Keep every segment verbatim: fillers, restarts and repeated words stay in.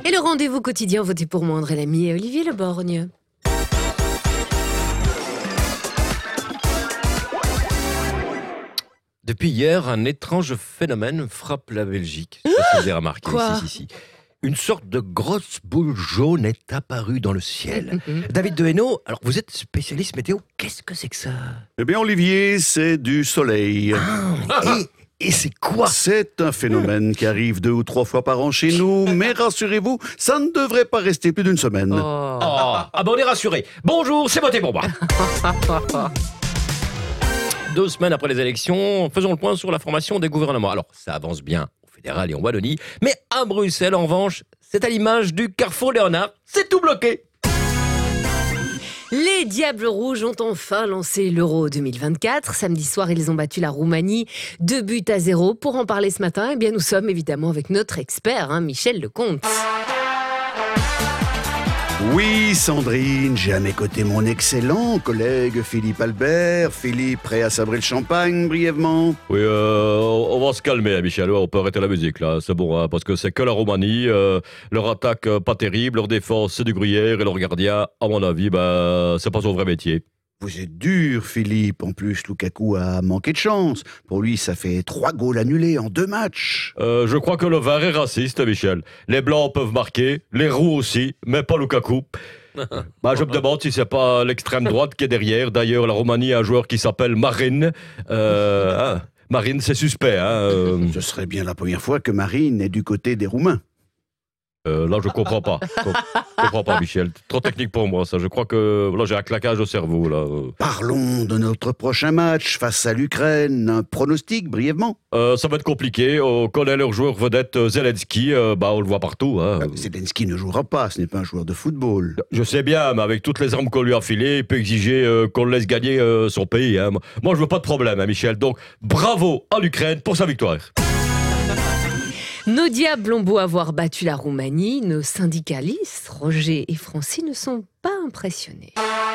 Et le rendez-vous quotidien voté pour moi, André Lamy et Olivier Le Borgne. Depuis hier, un étrange phénomène frappe la Belgique. Je sais pas si vous avez remarqué. Quoi ? Si, si, si. Une sorte de grosse boule jaune est apparue dans le ciel. David Dehaenaut, alors vous êtes spécialiste météo, qu'est-ce que c'est que ça ? Eh bien, Olivier, c'est du soleil. Ah, et, et c'est quoi ? C'est un phénomène qui arrive deux ou trois fois par an chez nous, mais rassurez-vous, ça ne devrait pas rester plus d'une semaine. Oh. Oh, ah ben on est rassuré. Bonjour, c'est voté pour moi. Deux semaines après les élections, faisons le point sur la formation des gouvernements. Alors, ça avance bien au fédéral et en Wallonie, mais à Bruxelles, en revanche, c'est à l'image du Carrefour Léonard, c'est tout bloqué. Les Diables Rouges ont enfin lancé l'Euro deux mille vingt-quatre. Samedi soir, ils ont battu la Roumanie deux buts à zéro. Pour en parler ce matin, eh bien, nous sommes évidemment avec notre expert, hein, Michel Lecomte. Oui, Sandrine, j'ai à mes côtés mon excellent collègue Philippe Albert. Philippe, prêt à sabrer le champagne brièvement ? Oui, euh, on va se calmer, Michel. On peut arrêter la musique, là. C'est bon, hein, parce que c'est que la Roumanie. Euh, leur attaque, euh, pas terrible. Leur défense, c'est du gruyère. Et leur gardien, à mon avis, bah, c'est pas son vrai métier. Vous êtes dur, Philippe. En plus, Lukaku a manqué de chance. Pour lui, ça fait trois goals annulés en deux matchs. Euh, je crois que le V A R est raciste, Michel. Les Blancs peuvent marquer, les Roux aussi, mais pas Lukaku. Bah, je me demande si c'est pas l'extrême droite qui est derrière. D'ailleurs, la Roumanie a un joueur qui s'appelle Marine. Euh, hein, Marine, c'est suspect. Hein, euh. Ce serait bien la première fois que Marine est du côté des Roumains. Euh, là, je comprends pas. Je comprends pas, Michel. Trop technique pour moi, ça. Je crois que là, j'ai un claquage au cerveau, là. Parlons de notre prochain match face à l'Ukraine. Un pronostic, brièvement. Euh, ça va être compliqué. On connaît leur joueur vedette Zelensky. Euh, bah, on le voit partout. Hein. Zelensky ne jouera pas, ce n'est pas un joueur de football. Je sais bien, mais avec toutes les armes qu'on lui a filées, il peut exiger euh, qu'on le laisse gagner euh, son pays. Hein. Moi, je veux pas de problème, hein, Michel. Donc, bravo à l'Ukraine pour sa victoire. Nos Diables ont beau avoir battu la Roumanie, nos syndicalistes, Roger et Francis, ne sont pas impressionnés.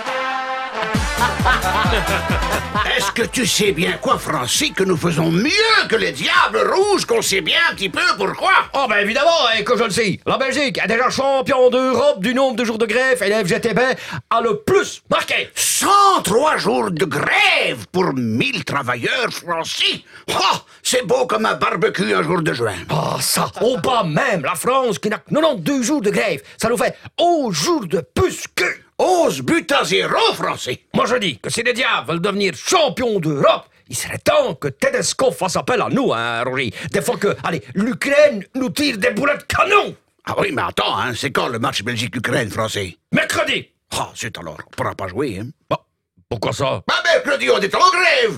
Est-ce que tu sais bien quoi, Francis, que nous faisons mieux que les Diables Rouges, qu'on sait bien un petit peu pourquoi? Oh ben évidemment, et que je le sais, la Belgique est déjà champion d'Europe du nombre de jours de grève et la F G T B a le plus marqué. cent trois jours de grève pour mille travailleurs, Francis. Oh, c'est beau comme un barbecue un jour de juin. Ah ça, on bat même la France qui n'a que quatre-vingt-douze jours de grève. Ça nous fait onze jours de plus que... onze buts à zéro, Francis. Moi je dis que si les Diables veulent devenir champions d'Europe, il serait temps que Tedesco fasse appel à nous, hein, Roger. Des fois que, allez, l'Ukraine nous tire des boulets de canon. Ah oui, mais attends, hein, c'est quand le match Belgique-Ukraine, Francis? Mercredi. Ah, c'est alors, on pourra pas jouer, hein. Bah, pourquoi ça? Bah, mercredi, on est en grève.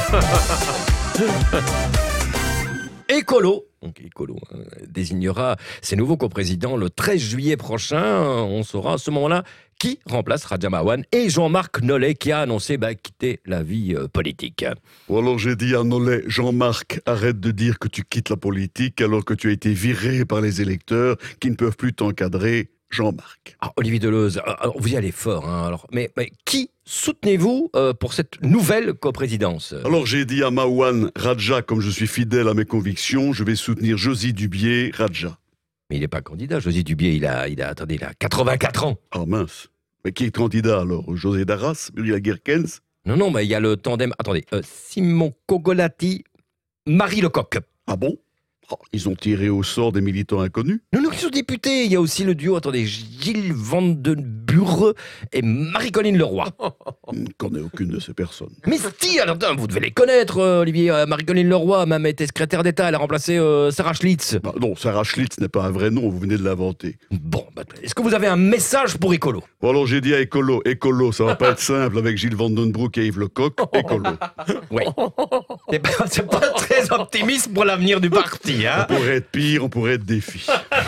Écolo, donc Écolo hein, désignera ses nouveaux coprésidents le treize juillet prochain. On saura à ce moment-là qui remplace Raja Marwan et Jean-Marc Nollet qui a annoncé bah, quitter la vie euh, politique. Ou alors j'ai dit à Nollet, Jean-Marc, arrête de dire que tu quittes la politique alors que tu as été viré par les électeurs qui ne peuvent plus t'encadrer. Jean-Marc. Ah, Olivier Deleuze, alors, vous y allez fort, hein, alors, mais, mais qui soutenez-vous euh, pour cette nouvelle coprésidence? Alors j'ai dit à Marwan, Raja, comme je suis fidèle à mes convictions, je vais soutenir Josy Dubié, Raja. Mais il n'est pas candidat, Josy Dubié, il a, il a, attendez, il a quatre-vingt-quatre ans. Ah mince. Mais qui est candidat alors? José Darras, Muriel Guerkens? Non, non, mais il y a le tandem, attendez, euh, Simon Kogolati, Marie Lecoq. Ah bon? Oh, ils ont tiré au sort des militants inconnus? Non, non, ils sont députés. Il y a aussi le duo, attendez, Gilles Vandenburre et Marie-Colline Leroy. Je ne connais aucune de ces personnes. Mais si, alors vous devez les connaître, euh, Olivier. Euh, Marie-Colline Leroy a même été secrétaire d'État. Elle a remplacé euh, Sarah Schlitz. Bah, non, Sarah Schlitz n'est pas un vrai nom, vous venez de l'inventer. Bon, bah, est-ce que vous avez un message pour Écolo? Bon alors j'ai dit à Écolo, Écolo, ça va pas être simple avec Gilles Vandenbroek et Yves Lecoq, Écolo. Oui. C'est pas, c'est pas très optimiste pour l'avenir du parti, hein? On pourrait être pire, on pourrait être défi.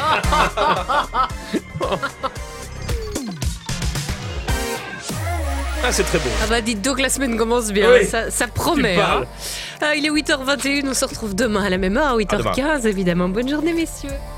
Ah, c'est très beau. Ah bah dites donc, la semaine commence bien, Oui. ça, ça promet. Hein. Ah, il est huit heures vingt et une, on se retrouve demain à la même heure, huit heures quinze évidemment. Bonne journée messieurs.